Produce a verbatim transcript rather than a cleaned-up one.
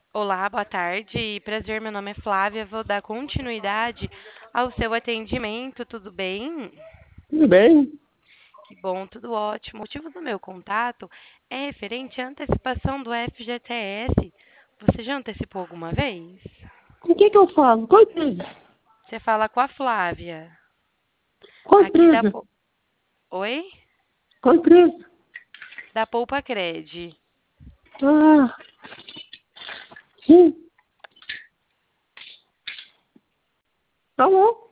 Olá, boa tarde. Prazer, meu nome é Flávia. Vou dar continuidade ao seu atendimento, tudo bem? Tudo bem? Que bom, tudo ótimo. O motivo do meu contato é referente à antecipação do F G T S. Você já antecipou alguma vez? Com quem que eu falo? Qual empresa? Você fala com a Flávia, Qual aqui da... empresa? Po- Oi? Qual empresa? Da Poupa Cred. Ah, sim. Tá bom.